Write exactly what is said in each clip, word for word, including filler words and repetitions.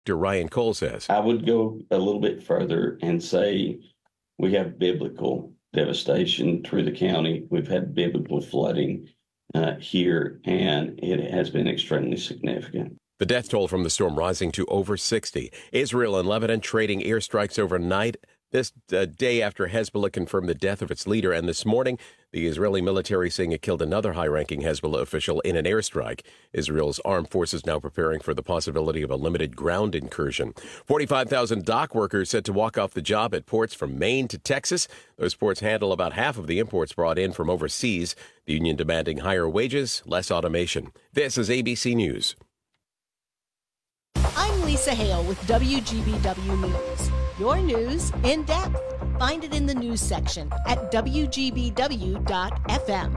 Ryan Cole says. I would go a little bit further and say we have biblical devastation through the county. We've had biblical flooding uh, here, and it has been extremely significant. The death toll from the storm rising to over sixty. Israel and Lebanon trading airstrikes overnight. This uh, day after Hezbollah confirmed the death of its leader, and this morning, the Israeli military saying it killed another high-ranking Hezbollah official in an airstrike. Israel's armed forces now preparing for the possibility of a limited ground incursion. forty-five thousand dock workers set to walk off the job at ports from Maine to Texas. Those ports handle about half of the imports brought in from overseas. The union demanding higher wages, less automation. This is A B C News. I'm Lisa Hale with W G B W News. Your news in depth. Find it in the news section at W G B W dot F M.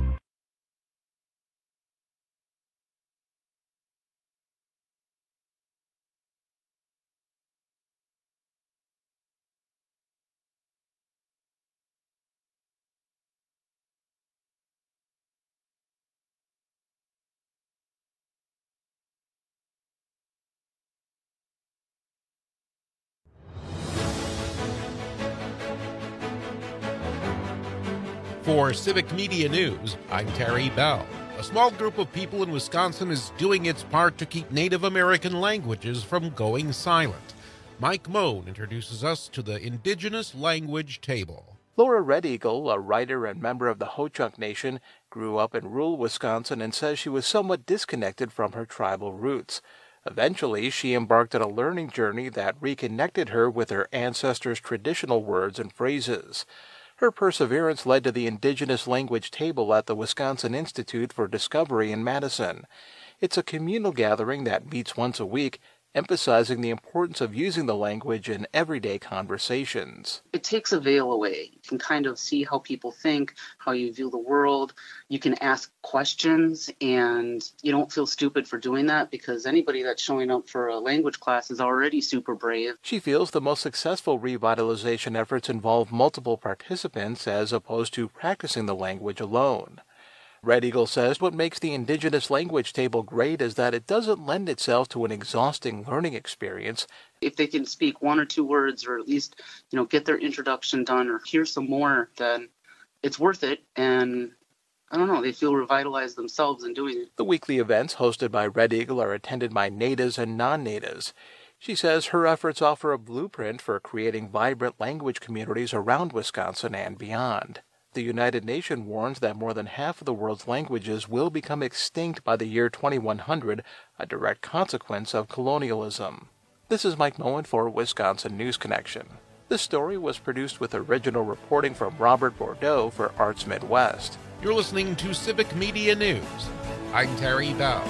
For Civic Media News, I'm Terry Bell. A small group of people in Wisconsin is doing its part to keep Native American languages from going silent. Mike Moan introduces us to the Indigenous Language Table. Laura Red Eagle, a writer and member of the Ho-Chunk Nation, grew up in rural Wisconsin and says she was somewhat disconnected from her tribal roots. Eventually, she embarked on a learning journey that reconnected her with her ancestors' traditional words and phrases. Her perseverance led to the Indigenous Language Table at the Wisconsin Institute for Discovery in Madison. It's a communal gathering that meets once a week, emphasizing the importance of using the language in everyday conversations. It takes a veil away. You can kind of see how people think, how you view the world. You can ask questions, and you don't feel stupid for doing that because anybody that's showing up for a language class is already super brave. She feels the most successful revitalization efforts involve multiple participants as opposed to practicing the language alone. Red Eagle says what makes the Indigenous Language Table great is that it doesn't lend itself to an exhausting learning experience. If they can speak one or two words or at least, you know, get their introduction done or hear some more, then it's worth it. And I don't know, they feel revitalized themselves in doing it. The weekly events hosted by Red Eagle are attended by natives and non-natives. She says her efforts offer a blueprint for creating vibrant language communities around Wisconsin and beyond. The United Nations warns that more than half of the world's languages will become extinct by the year twenty-one hundred, a direct consequence of colonialism. This is Mike Moen for Wisconsin News Connection. This story was produced with original reporting from Robert Bordeaux for Arts Midwest. You're listening to Civic Media News. I'm Terry Bell.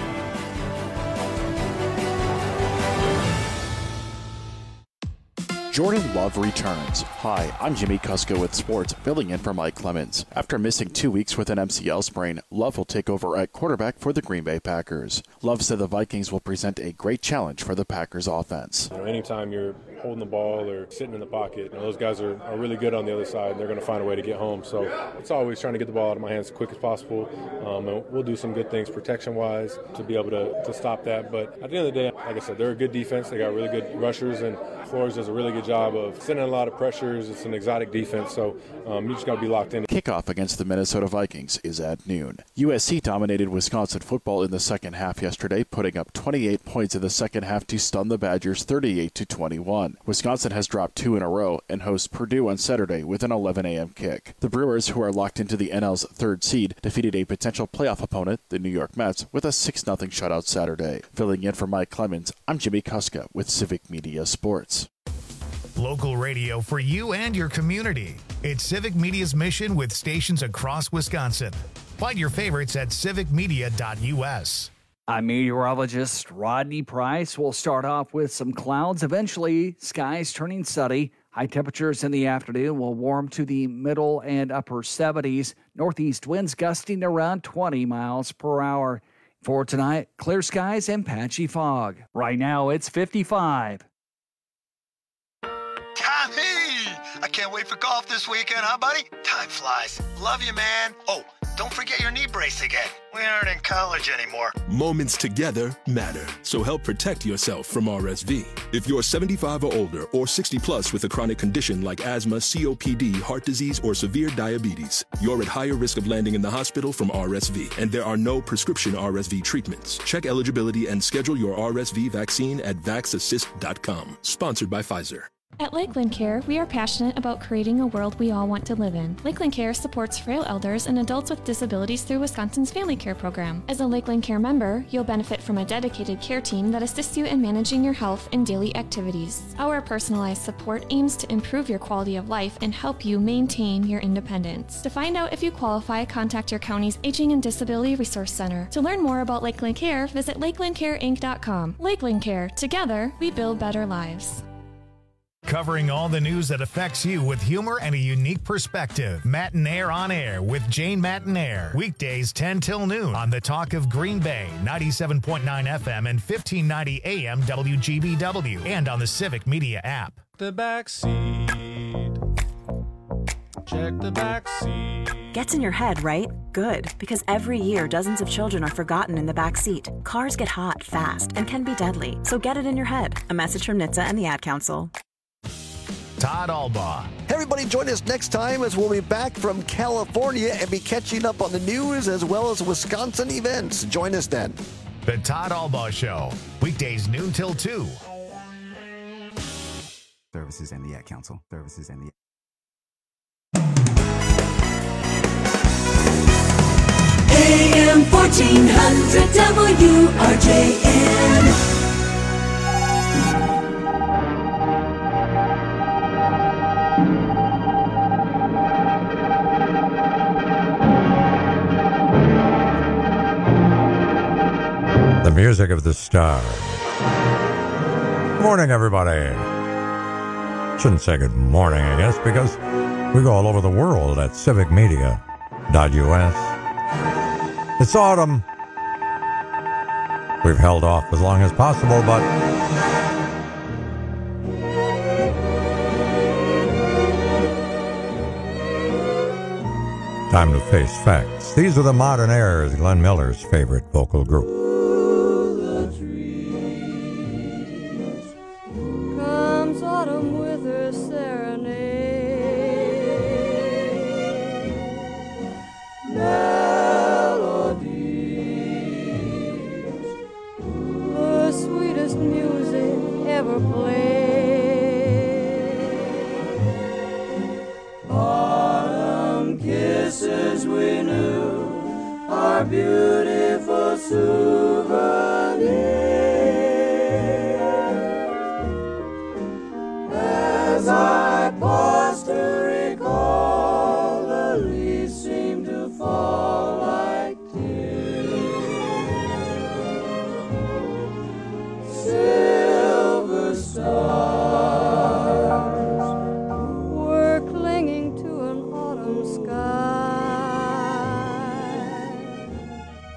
Jordan Love returns. Hi, I'm Jimmy Kusko with sports, filling in for Mike Clemens. After missing two weeks with an M C L sprain, Love will take over at quarterback for the Green Bay Packers. Love said the Vikings will present a great challenge for the Packers offense. You know, anytime you're holding the ball or sitting in the pocket, you know, those guys are, are really good on the other side, and they're going to find a way to get home. So it's always trying to get the ball out of my hands as quick as possible. Um, and we'll do some good things protection-wise to be able to, to stop that. But at the end of the day, like I said, they're a good defense. They got really good rushers, and Flores does a really good job of sending a lot of pressures. It's an exotic defense, so um, you just got to be locked in. Kickoff against the Minnesota Vikings is at noon. U S C dominated Wisconsin football in the second half yesterday, putting up twenty-eight points in the second half to stun the Badgers thirty-eight to twenty-one. Wisconsin has dropped two in a row and hosts Purdue on Saturday with an eleven a.m. kick. The Brewers, who are locked into the N L's third seed, defeated a potential playoff opponent, the New York Mets, with a six nothing shutout Saturday. Filling in for Mike Clemens, I'm Jimmy Kuska with Civic Media Sports. Local radio for you and your community. It's Civic Media's mission with stations across Wisconsin. Find your favorites at civic media dot u s. I'm meteorologist Rodney Price. We'll start off with some clouds. Eventually, skies turning sunny. High temperatures in the afternoon will warm to the middle and upper seventies. Northeast winds gusting around twenty miles per hour. For tonight, clear skies and patchy fog. Right now, it's fifty-five. Tommy! I can't wait for golf this weekend, huh, buddy? Time flies. Love you, man. Oh, don't forget your knee brace again. We aren't in college anymore. Moments together matter, so help protect yourself from R S V. If you're seventy-five or older or sixty plus with a chronic condition like asthma, C O P D, heart disease, or severe diabetes, you're at higher risk of landing in the hospital from R S V, and there are no prescription R S V treatments. Check eligibility and schedule your R S V vaccine at vax assist dot com. Sponsored by Pfizer. At Lakeland Care, we are passionate about creating a world we all want to live in. Lakeland Care supports frail elders and adults with disabilities through Wisconsin's Family Care Program. As a Lakeland Care member, you'll benefit from a dedicated care team that assists you in managing your health and daily activities. Our personalized support aims to improve your quality of life and help you maintain your independence. To find out if you qualify, contact your county's Aging and Disability Resource Center. To learn more about Lakeland Care, visit lakeland care inc dot com. Lakeland Care. Together, we build better lives. Covering all the news that affects you with humor and a unique perspective. Matinaire on Air with Jane Matinaire. Weekdays ten till noon on the Talk of Green Bay, ninety-seven point nine F M and fifteen ninety A M W G B W, and on the Civic Media app. The back seat. Check the back seat. Gets in your head, right? Good, because every year dozens of children are forgotten in the back seat. Cars get hot fast and can be deadly, so get it in your head. A message from N H T S A and the Ad Council. Todd Albaugh. Hey everybody, join us next time as we'll be back from California and be catching up on the news as well as Wisconsin events. Join us then. The Todd Albaugh Show, weekdays noon till two. Services and the Ad Council. Services and the A M fourteen hundred W R J N. The music of the stars. Good morning, everybody. Shouldn't say good morning, I guess, because we go all over the world at civic media dot U S. It's autumn. We've held off as long as possible, but time to face facts. These are the Modern Airs, Glenn Miller's favorite vocal group. Comes autumn with her serenade, melodies, the sweetest music ever played. Autumn kisses we knew are beautiful souvenirs. As I pause to recall, the leaves seem to fall like tears. Silver stars were clinging to an autumn sky.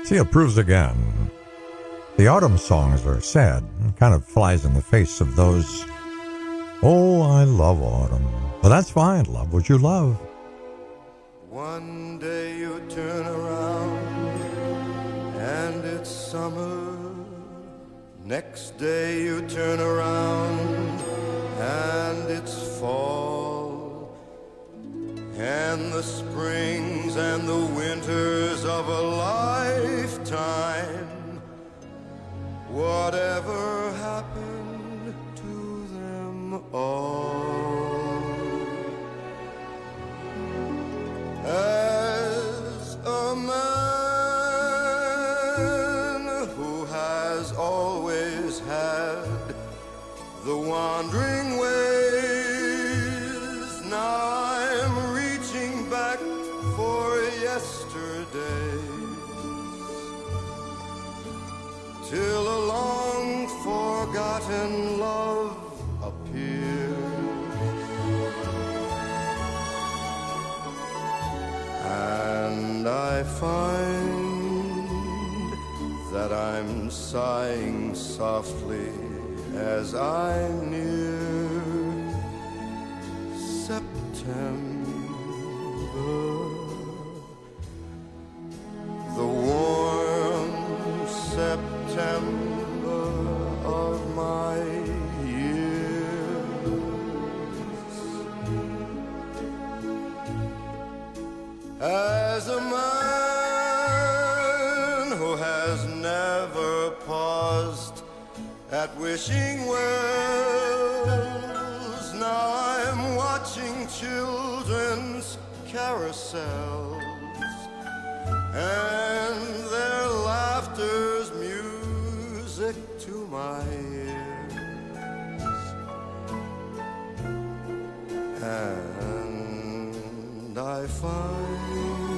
See, it proves again. The autumn songs are sad and kind of flies in the face of those. Oh, I love autumn. Well, that's fine. Love what you love. One day you turn around and it's summer. Next day you turn around and it's fall. And the springs and the winters of a lifetime. Whatever happened to them all? As a man who has always had the wandering ways, now I'm reaching back for yesterday. Till a long-forgotten love appears, and I find that I'm sighing softly as I near September. The warm September of my years. As a man who has never paused at wishing wells, now I'm watching children's carousels and their laughter's music to my ears. And I find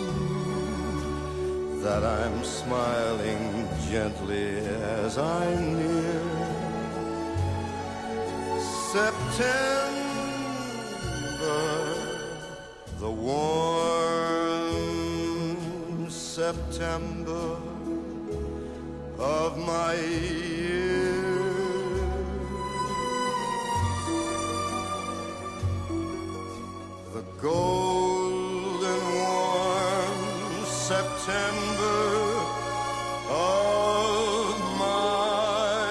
that I'm smiling gently as I near September, the warm September of my years. The golden warm September of my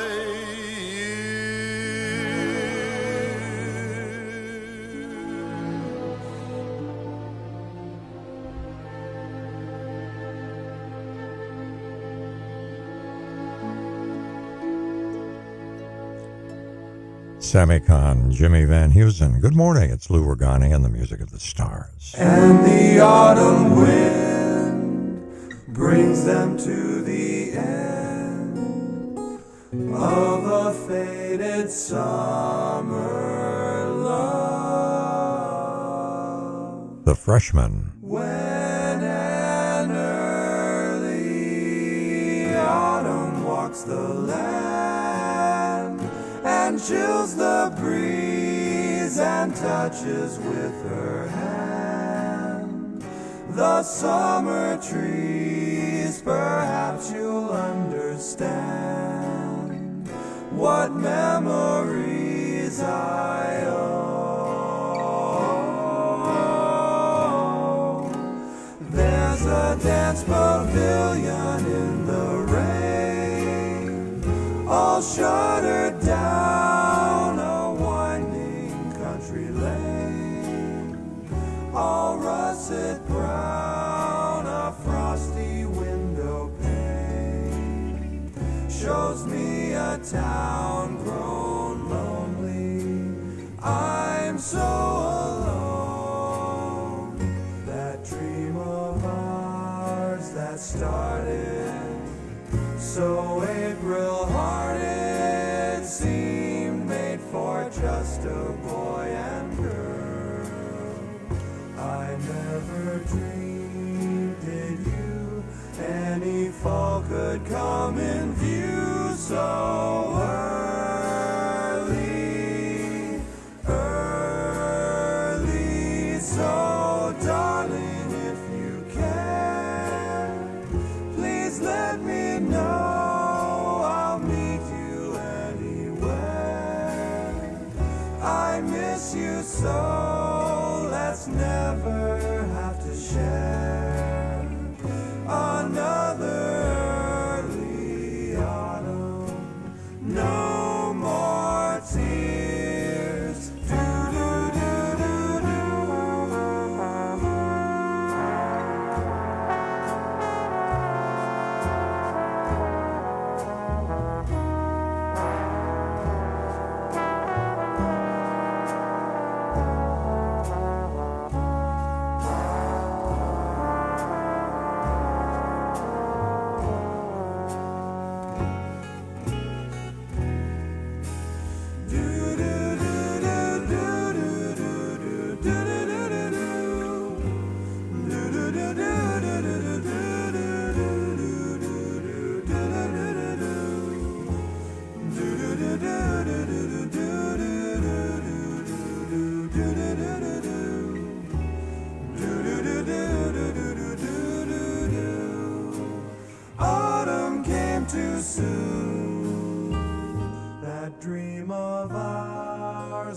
Sammy Kahn, Jimmy Van Heusen. Good morning. It's Lou Ragani and the music of the stars. And the autumn wind brings them to the end of a faded summer love. The Freshman. When an early autumn walks the land and chills the breeze and touches with her hand the summer trees, perhaps you'll understand what memories I owe. There's a dance pavilion in the rain, all shuttered down a winding country lane, all russet brown, a frosty window pane shows me a town grown lonely. I'm so alone. That dream of ours that started so April-hearted seemed made for just a boy and girl. I never dreamed, did you, any fall could come in view so early, early. So darling, if you care, please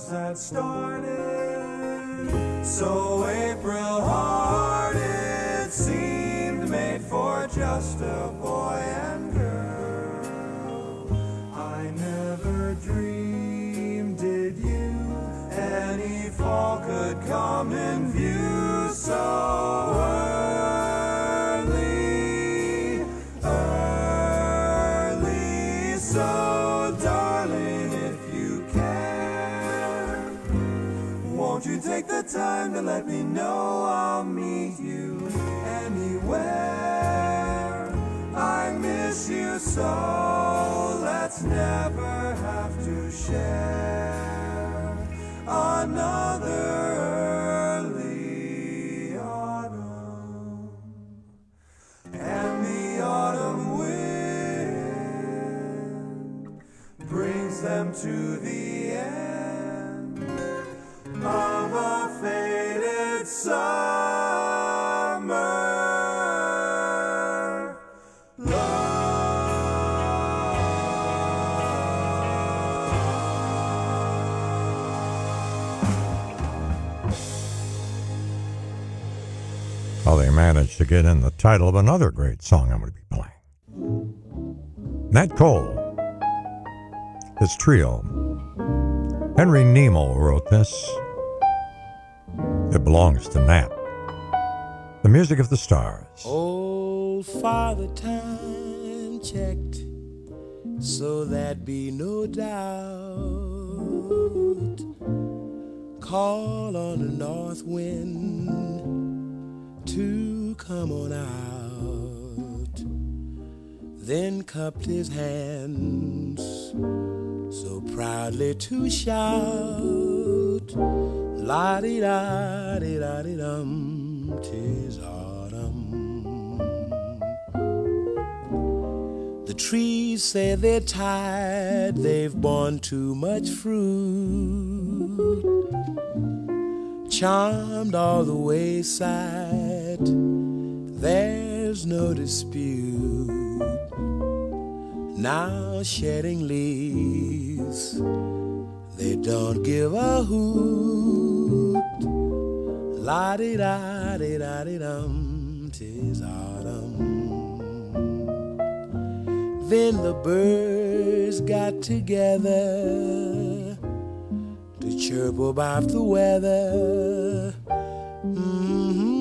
loves had started. So April hearted seemed made for just a boy and girl. I never dreamed, did you, any fall could come in view so early, early. So darling, if you care, won't you take the time to let me know I'll meet you anywhere. I miss you so, let's never have to share another early autumn. And the autumn wind brings them to the end of a faded summer love. Well, they managed to get in the title of another great song I'm going to be playing. Nat Cole, his trio. Henry Nemo wrote this. It belongs to Nat. The Music of the Stars. Old Father Time checked, so there'd be no doubt. Call on the north wind to come on out. Then cupped his hands so proudly to shout, la-di-da-di-da-di-dum, 'tis autumn. The trees say they're tired, they've borne too much fruit, charmed all the wayside, there's no dispute. Now shedding leaves, they don't give a hoot, la-di-da-di-da-di-dum, 'tis autumn. Then the birds got together to chirp about the weather. Mm-hmm.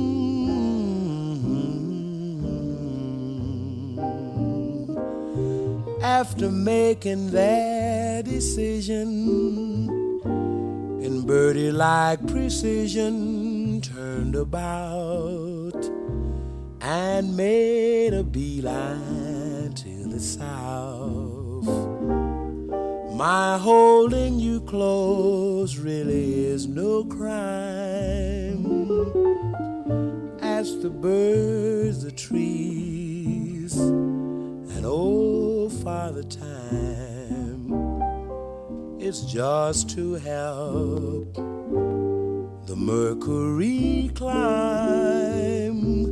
After making their decision, in birdie-like precision, turned about and made a beeline to the south. My holding you close really is no crime, as the birds, the trees, and old Father Time, it's just to help the mercury climb,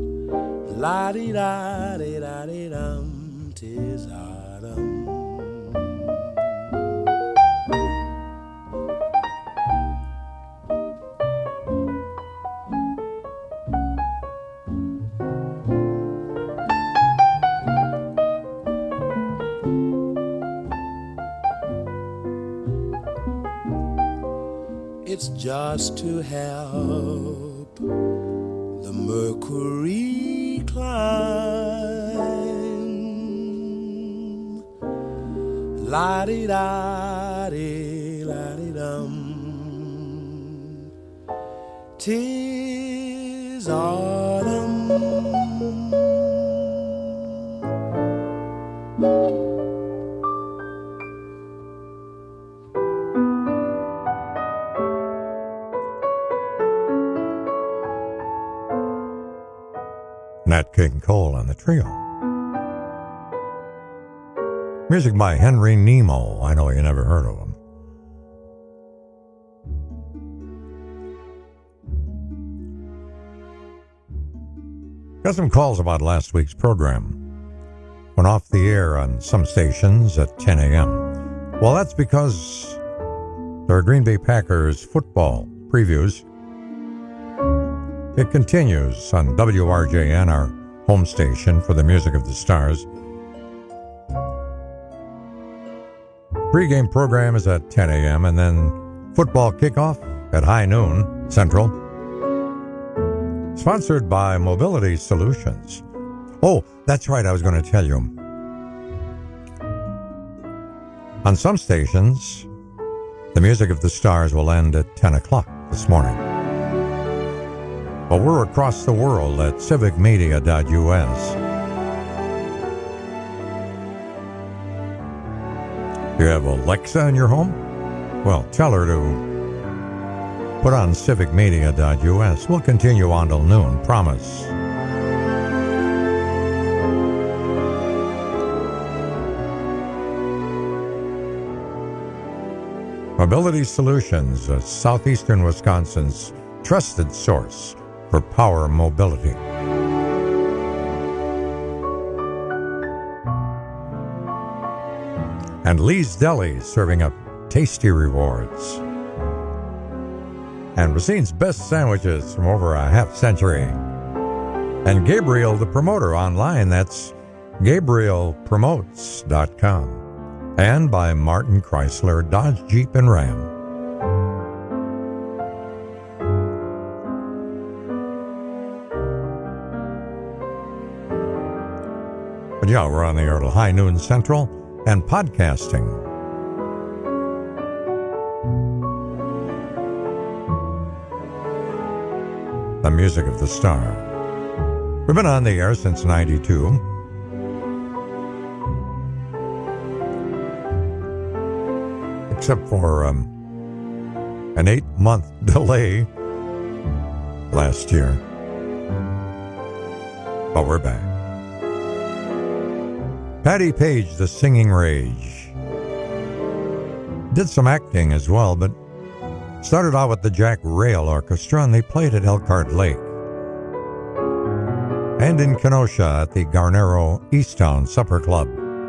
la-di-da-di-da-di-dum, 'tis autumn. It's just to help the mercury climb, la-di-da-di-la-di-dum, 'tis autumn. Nat King Cole and the trio. Music by Henry Nemo. I know you never heard of him. Got some calls about last week's program. Went off the air on some stations at ten a.m. Well, that's because There are Green Bay Packers football previews. It continues on W R J N, our home station for the music of the stars. Pre-game program is at ten a.m. and then football kickoff at high noon Central. Sponsored by Mobility Solutions. Oh, that's right, I was going to tell you. On some stations, the music of the stars will end at ten o'clock this morning. But we're across the world at civic media dot U S. You have Alexa in your home? Well, tell her to put on civic media dot U S. We'll continue on till noon, promise. Mobility Solutions, uh, southeastern Wisconsin's trusted source for power mobility. And Lee's Deli, serving up tasty rewards. And Racine's best sandwiches from over a half century. And Gabriel, the promoter online, that's Gabriel Promotes dot com. And by Martin Chrysler, Dodge, Jeep, and Ram. But yeah, we're on the air till high noon Central and podcasting. The music of the star. We've been on the air since ninety-two. Except for um, an eight-month delay last year. But we're back. Patty Page, the Singing Rage. Did some acting as well, but started out with the Jack Rail Orchestra, and they played at Elkhart Lake. And in Kenosha at the Garnero Easttown Supper Club.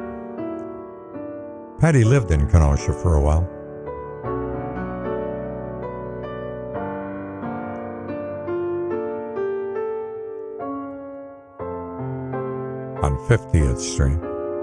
Patty lived in Kenosha for a while. On fiftieth Street.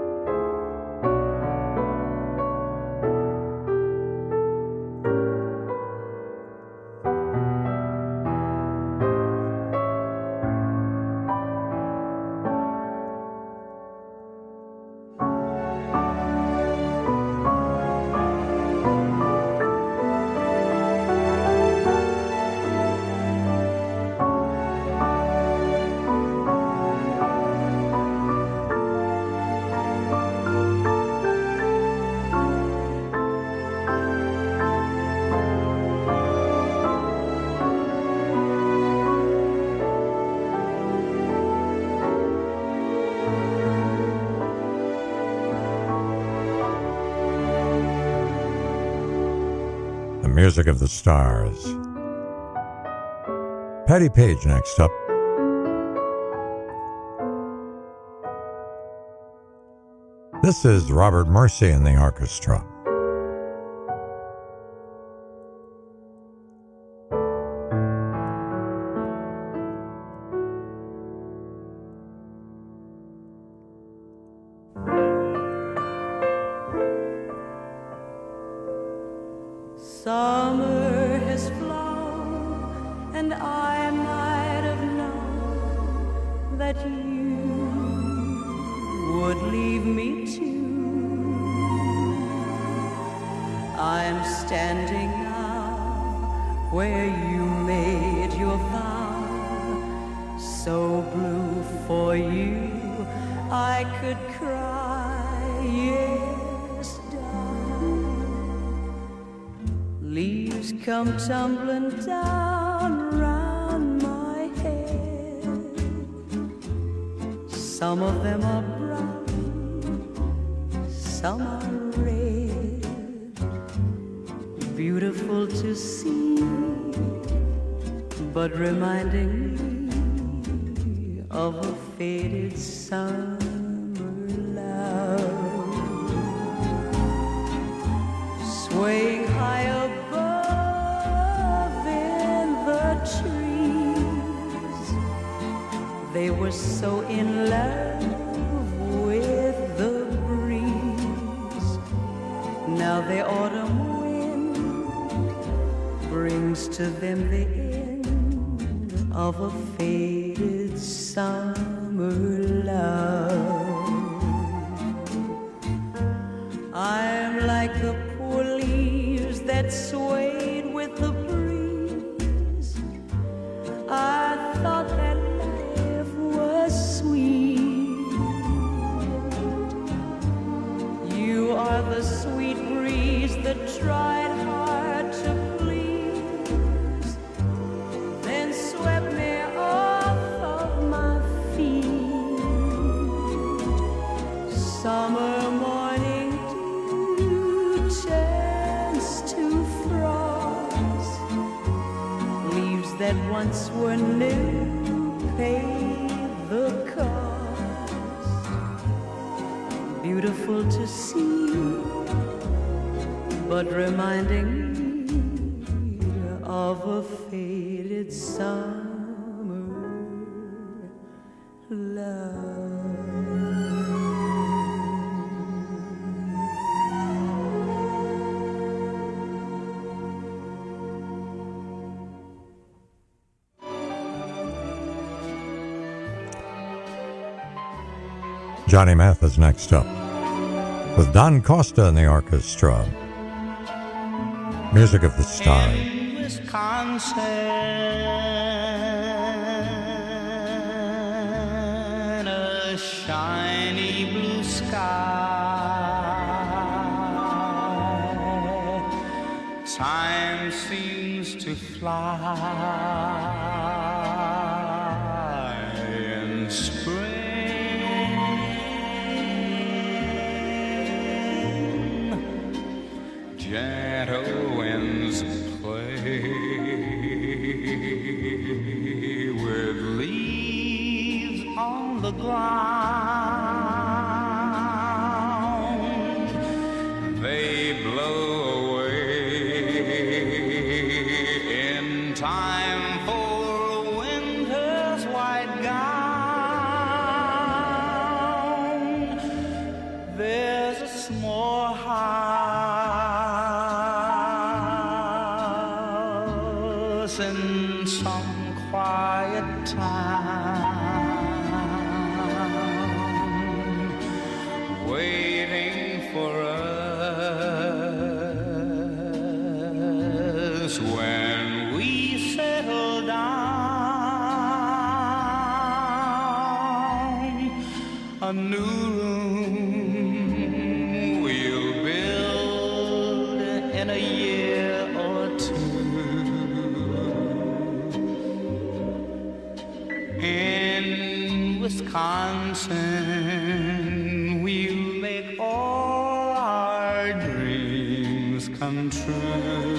Music of the stars. Patty Page next up. This is Robert Mercy and the orchestra. Summer has flown, and I might have known that you would leave me too. I'm standing now where you made your vow, so blue for you I could cry, yes, leaves come tumbling down round my head. Some of them are brown, some are red. Beautiful to see, but reminding me of a faded summer love. Swaying high above so in love with the breeze. Now the autumn wind brings to them the end of a faded summer love. I'm like the poor leaves that swayed with the breeze. I thought that life was sweet. You are the sweet breeze that tried hard to please, then swept me off of my feet. Summer morning dew turns to frost. Leaves that once were new pay the cost. Beautiful to see, but reminding me of a faded summer love. Johnny Mathis next up, with Don Costa in the orchestra. Music of the Stars. In Wisconsin, a shiny blue sky. Time seems to fly in spring. Gentle winds play with leaves on the ground. They blow away in time for winter's white gown. There's a small house in some quiet town, waiting for us when we settle down. A new room we'll build in a year or two. In Wisconsin, we'll make all our dreams come true.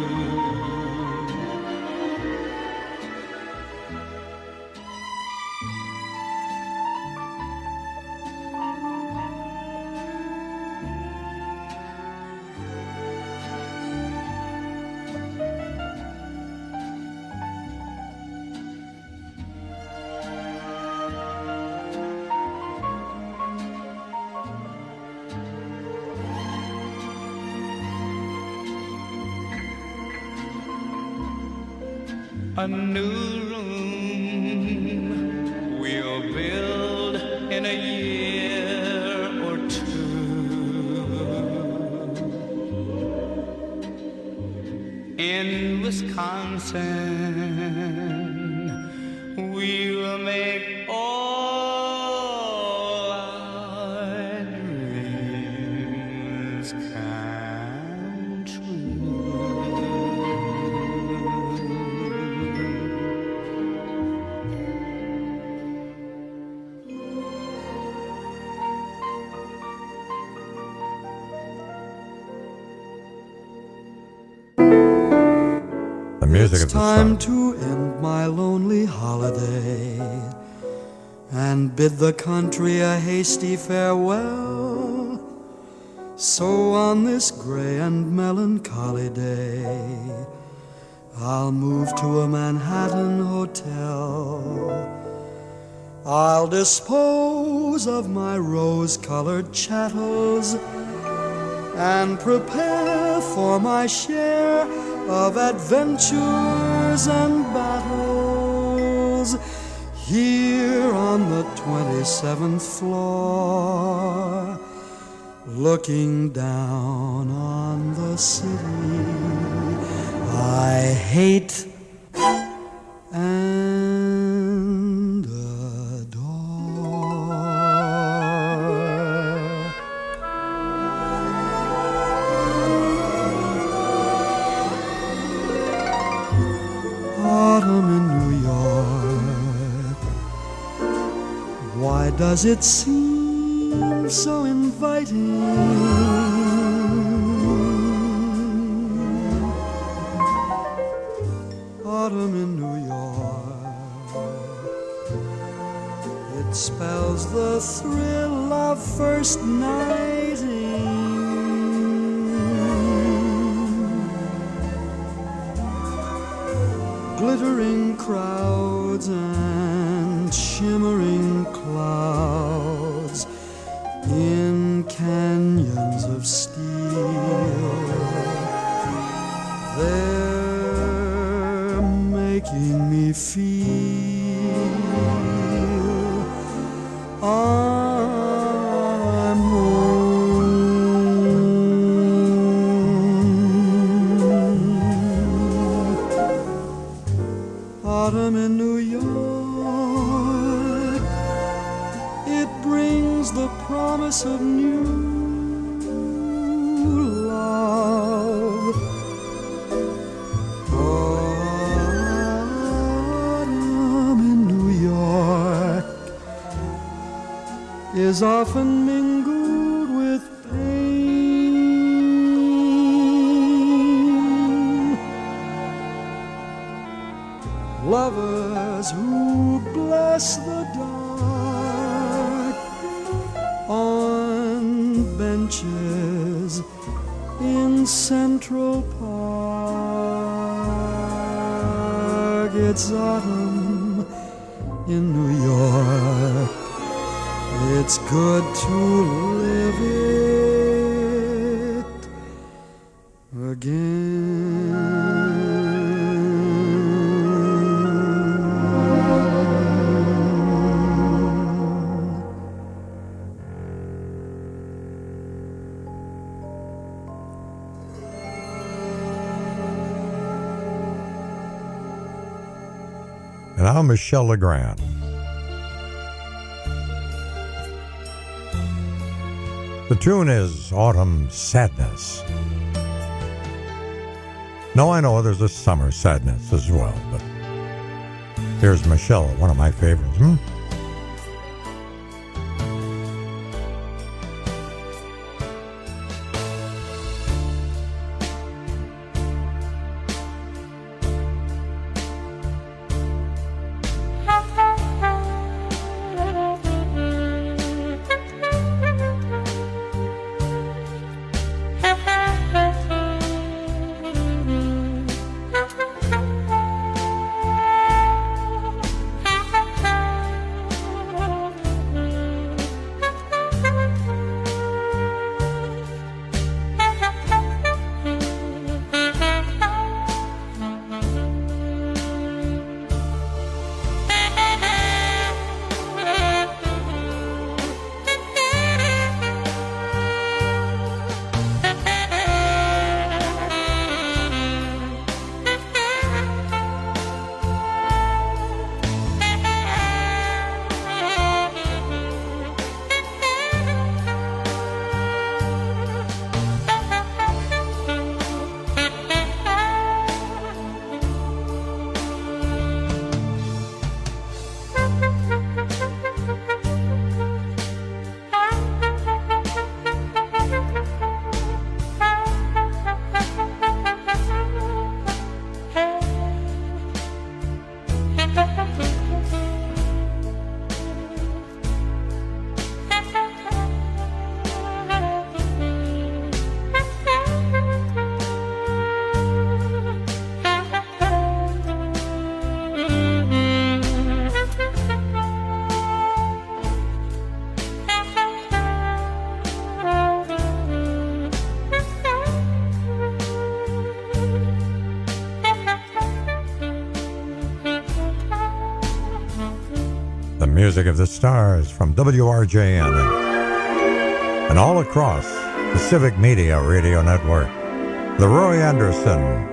A new room we'll build in a year or two. In Wisconsin, we'll make all our dreams come true. The music It's of the time Stars. to end my lonely holiday and bid the country a hasty farewell. So on this gray and melancholy day, I'll move to a Manhattan hotel I'll dispose of my rose-colored chattels and prepare for my share of adventures and battles here on the twenty-seventh floor, looking down on the city I hate and adore. Autumn in New York, why does it seem so inviting? Autumn in New York, it spells the thrill of first nighting. Glittering crowds and shimmering clouds in canyons of steel. They're making me feel I'm home. Autumn in New York, it brings the promise of new love. Autumn in New York is often mingled with pain. Lovers who bless the dark on benches in Central Park. It's autumn in New York. It's good to live it again. And now Michelle Legrand. The tune is Autumn Sadness. No, I know there's a summer sadness as well, but here's Michelle, one of my favorites. Hmm? music of the stars from W R J N and all across the Civic Media Radio Network. Leroy Anderson.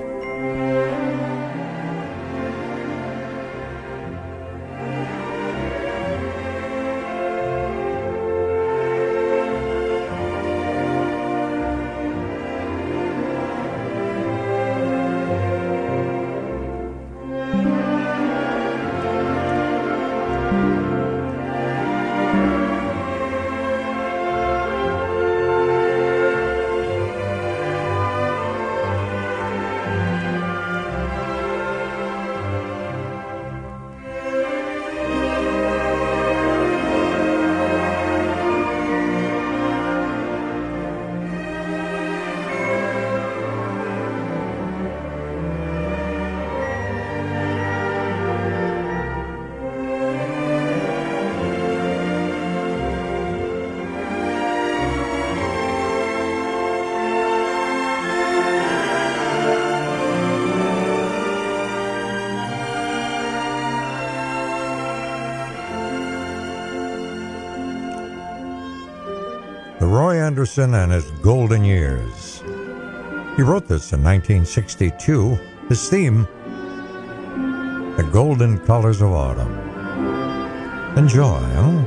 Roy Anderson and his golden years. He wrote this in nineteen sixty-two. His theme, The Golden Colors of Autumn. Enjoy, huh?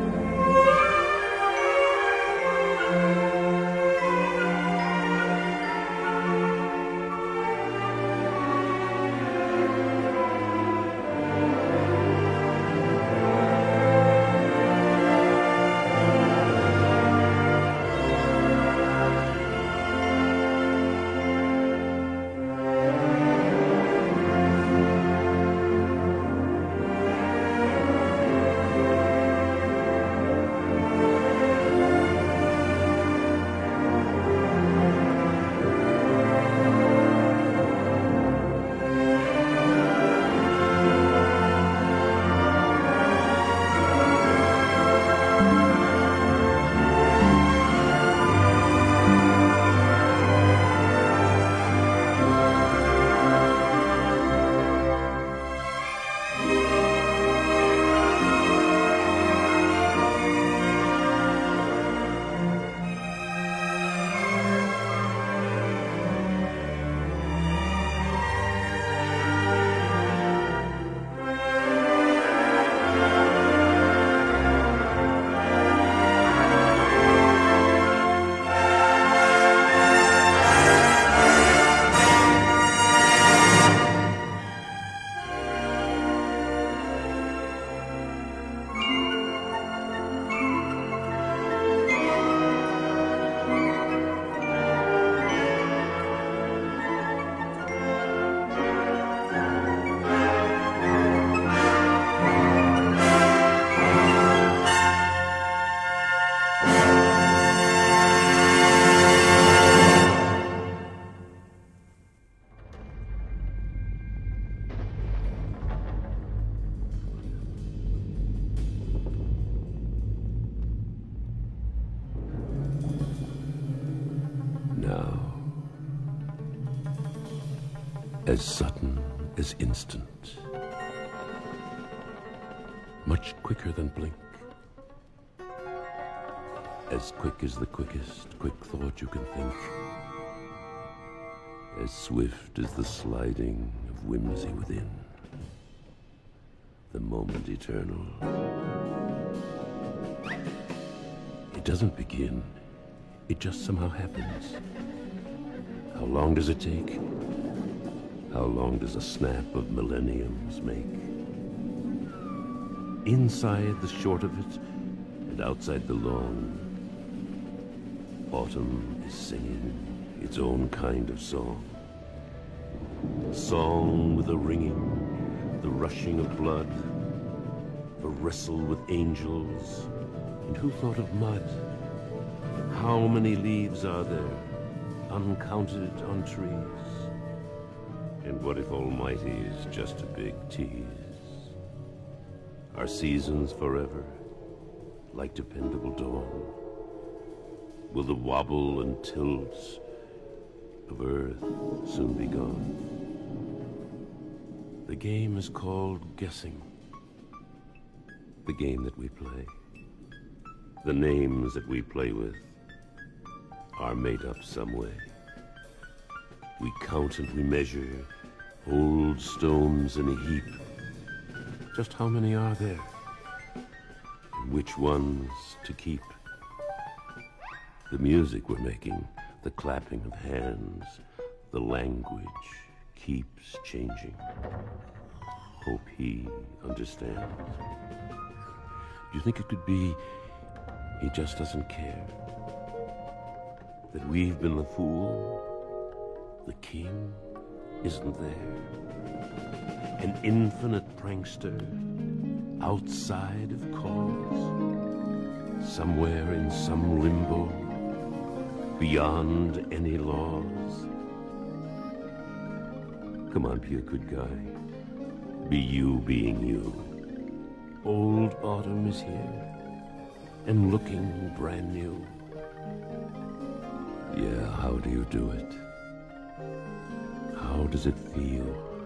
As sudden as instant, much quicker than blink, as quick as the quickest quick thought you can think, as swift as the sliding of whimsy within, the moment eternal. It doesn't begin, it just somehow happens. How long does it take? How long does a snap of millenniums make? Inside the short of it, and outside the long, autumn is singing its own kind of song. A song with a ringing, the rushing of blood, a wrestle with angels, and who thought of mud? How many leaves are there, uncounted on trees? And what if Almighty is just a big tease? Are seasons forever, like dependable dawn? Will the wobble and tilt of earth soon be gone? The game is called guessing. the game that we play, the names that we play with, are made up some way. We count and we measure old stones in a heap. Just how many are there? And which ones to keep? The music we're making, the clapping of hands, the language keeps changing. Hope he understands. Do you think it could be he just doesn't care? That we've been the fool? The king isn't there? An infinite prankster outside of cause? Somewhere in some limbo, beyond any laws? Come on, be a good guy. Be you being you. Old autumn is here, and looking brand new. Yeah, how do you do it? How does it feel?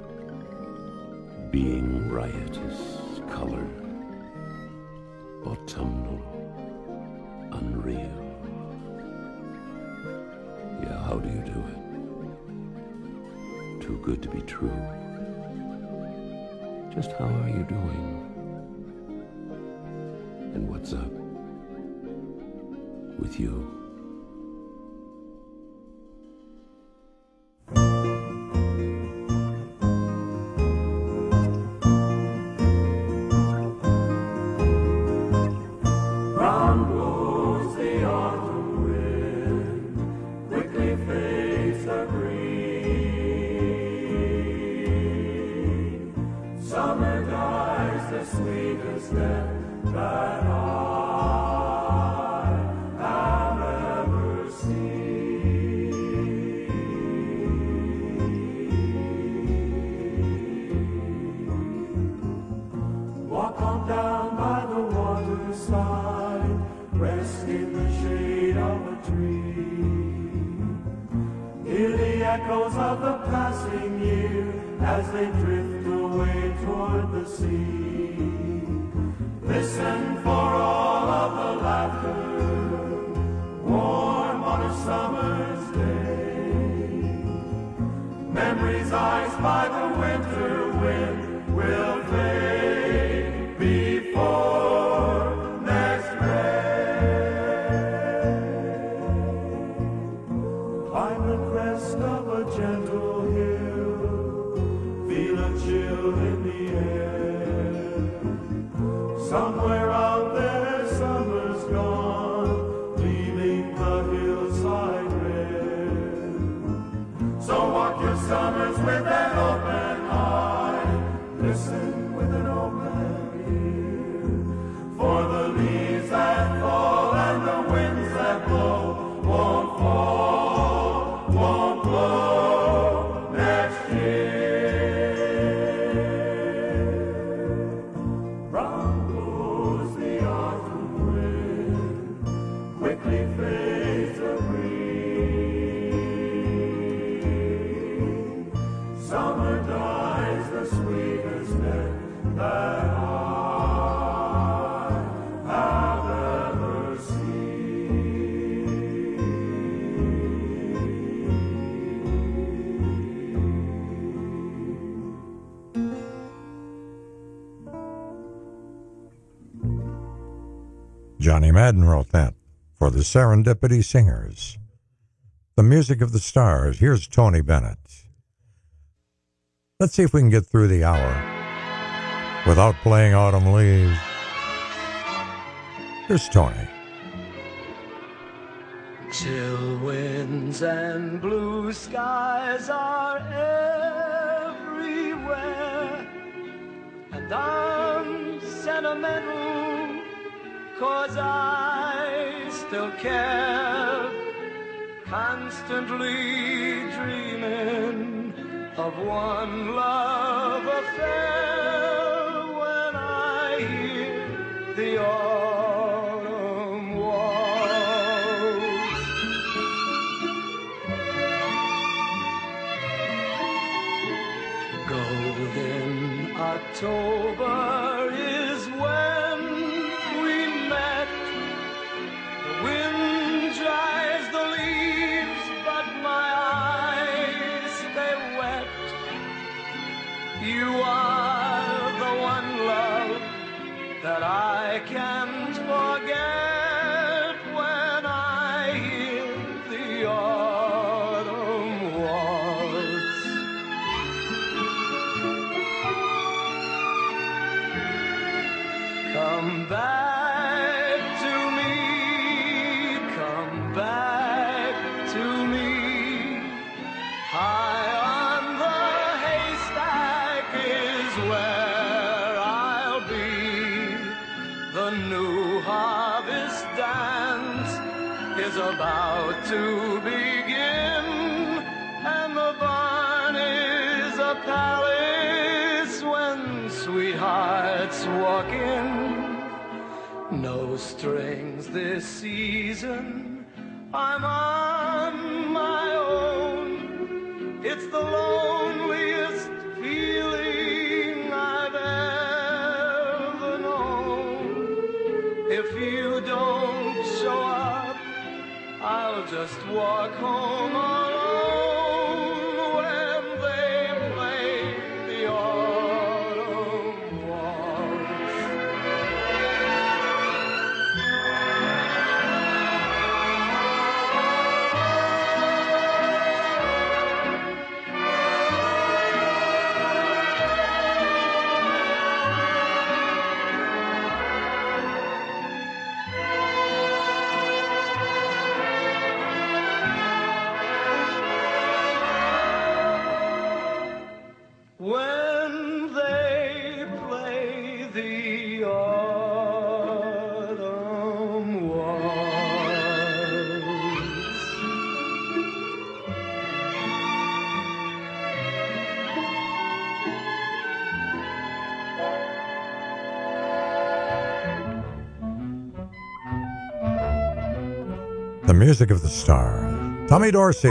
Being riotous, color, autumnal, unreal. Yeah, how do you do it? Too good to be true. Just how are you doing? And what's up with you? Johnny Madden wrote that for the Serendipity Singers. The Music of the Stars. Here's Tony Bennett. Let's see if we can get through the hour without playing Autumn Leaves. Here's Tony. Chill winds and blue skies are everywhere, and I'm sentimental 'cause I still care, constantly dreaming of one love affair. When I hear the autumn waltz, golden October is when that I can't forget when I hear the autumn waltz. Come back to me, come back to me, high on the haystack is where I'll be. The new harvest dance is about to begin, and the barn is a palace when sweethearts walk in. No strings this season, I'm on my own. It's the loneliest feeling I've ever known. If you don't show up, I'll just walk home alone when they play the autumn waltz. When they play the autumn waltz. The music of the star, Tommy Dorsey.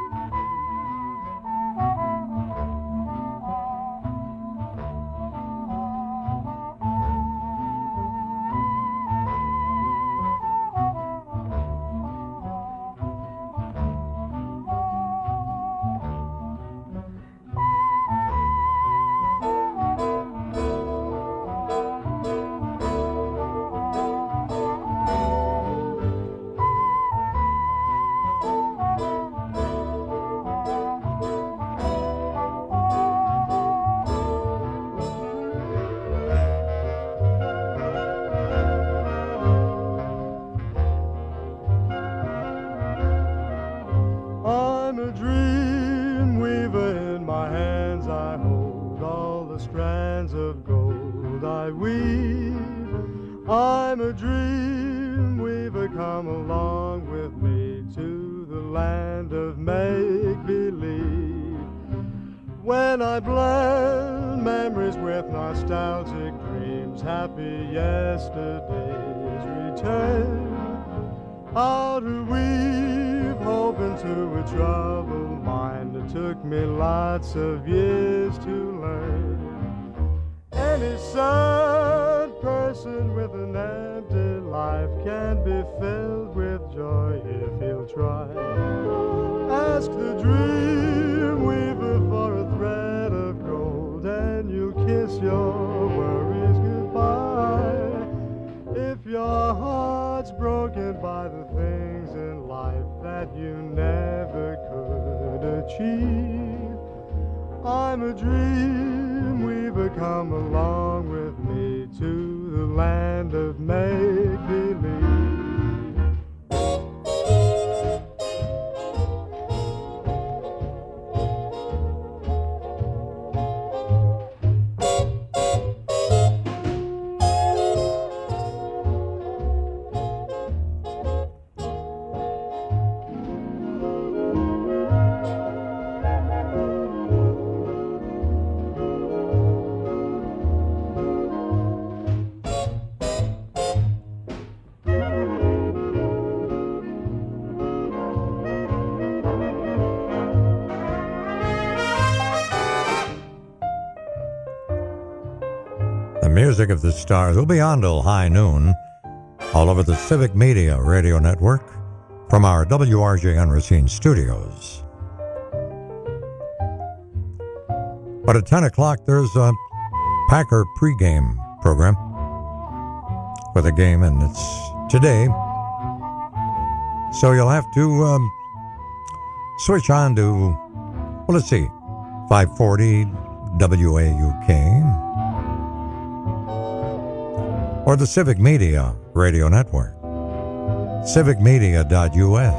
I'm a dream weaver, in my hands I hold all the strands of gold I weave. I'm a dream weaver, come along with me to the land of make-believe. When I blend memories with nostalgic dreams, happy yesterdays return. How to weave hope into a troubled mind. It took me lots of years to learn. Any sad person with an empty life can be filled with joy if he'll try. Ask the dream weaver for a thread of gold, and you'll kiss your worries goodbye. If your heart's broken by the things in life that you never could achieve, I'm a dream weaver, come along with me to the land of make-believe. Music of the Stars will be on till high noon all over the Civic Media Radio Network from our W R J N Racine studios. But at ten o'clock, there's a Packer pregame program. with a game, and it's today. So you'll have to um, switch on to, well, let's see, five forty W A U K or the Civic Media Radio Network, civic media dot U S.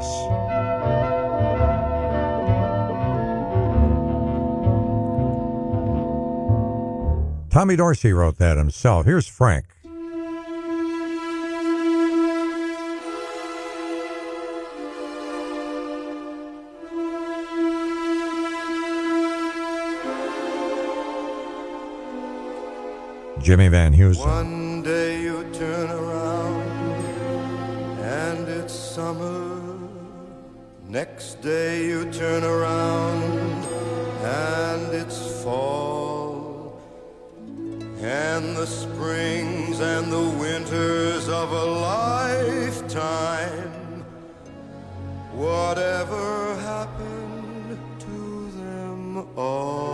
Tommy Dorsey wrote that himself. Here's Frank. Jimmy Van Heusen. One day you turn around and it's summer. Next day you turn around and it's fall. And the springs and the winters of a lifetime, whatever happened to them all?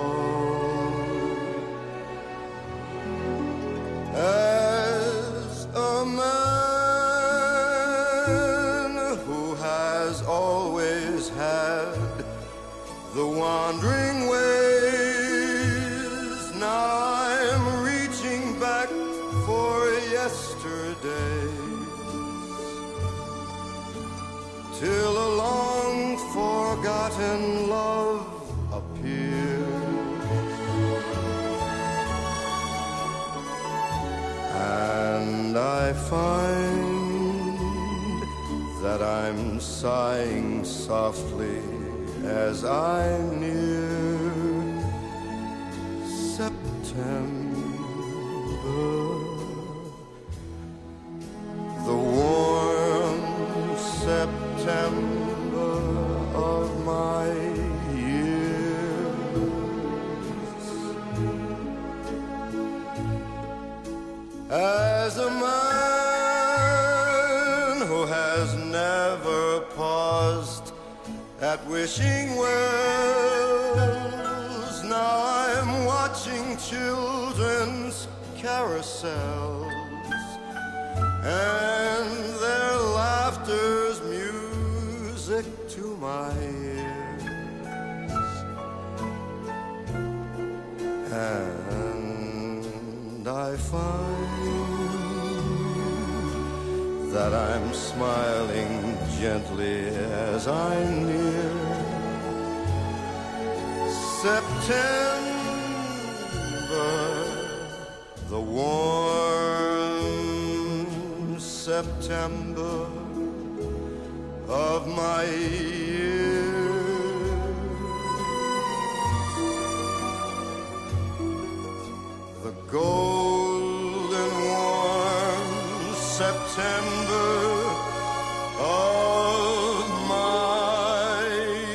As a man who has always had the wandering ways, now I'm reaching back for yesterdays, till a long forgotten love appears. And I find that I'm sighing softly as I near September, the warm September of my years. As a man who has never paused at wishing wells, now I'm watching children's carousels, and their laughter's music to my ears. And I find that I'm smiling gently as I near September, the warm September of my years. The golden warm September of my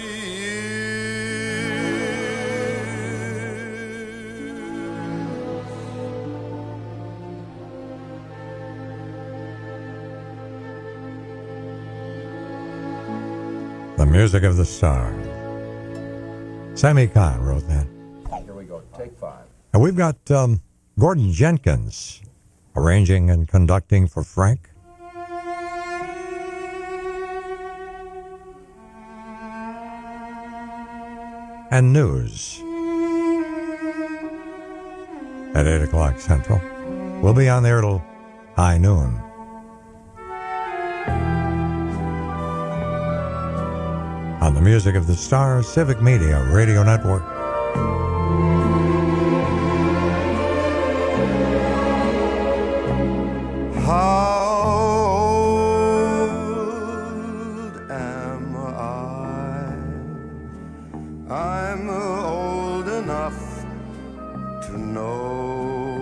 The music of the stars. Sammy Kahn wrote that. Here we go. Take five. And we've got um, Gordon Jenkins arranging and conducting for Frank. And news at eight o'clock Central. We'll be on there till high noon. On the music of the stars, Civic Media Radio Network. How old am I? I'm old enough to know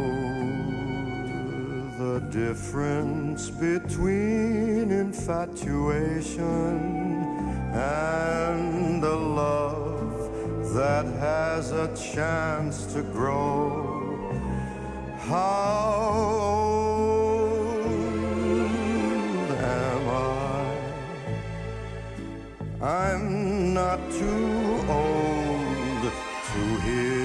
the difference between infatuation and a love that has a chance to grow. How old am I? I'm not too old to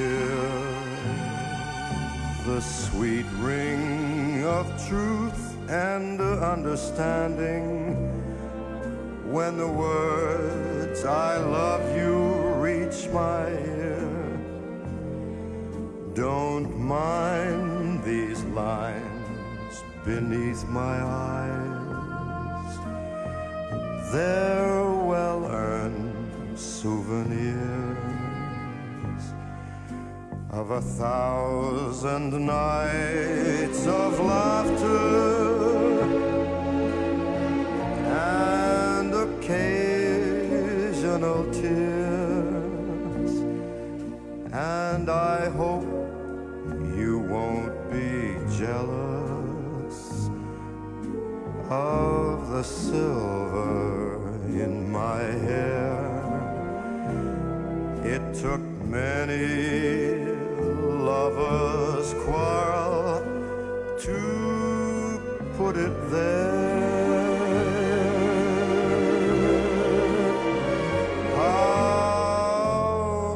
hear the sweet ring of truth and understanding. When the words I love you reach my ear, don't mind these lines beneath my eyes. They're well-earned souvenirs of a thousand nights of laughter and occasional tears. And I hope you won't be jealous of the silver in my hair. It took many lovers quarrel to put it there. How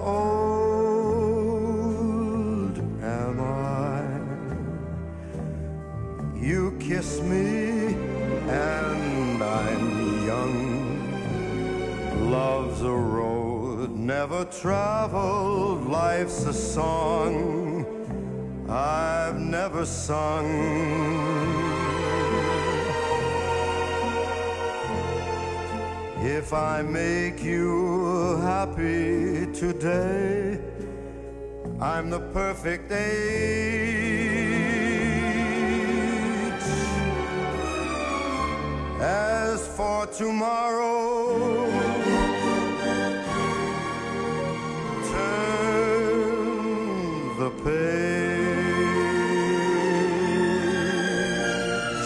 old am I? You kiss me and I'm young. Love's a road never traveled, life's a song I've never sung. If I make you happy today, I'm the perfect age. As for tomorrow, the page.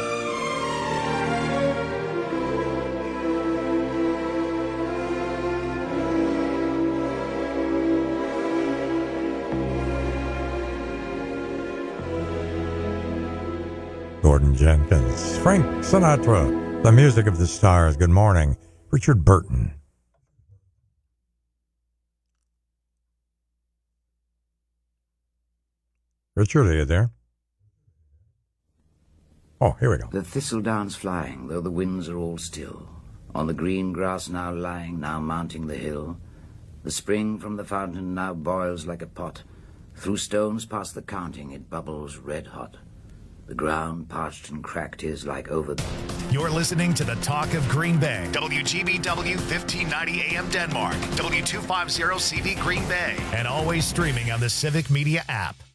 Gordon Jenkins, Frank Sinatra, the music of the stars. Good morning, Richard Burton. Richard, are you there? Oh, here we go. The thistledown's flying, though the winds are all still. On the green grass now lying, now mounting the hill. The spring from the fountain now boils like a pot. Through stones past the counting it bubbles red hot. The ground parched and cracked is like over... You're listening to the Talk of Green Bay. W G B W fifteen ninety A M Denmark. W two fifty C V Green Bay. And always streaming on the Civic Media app.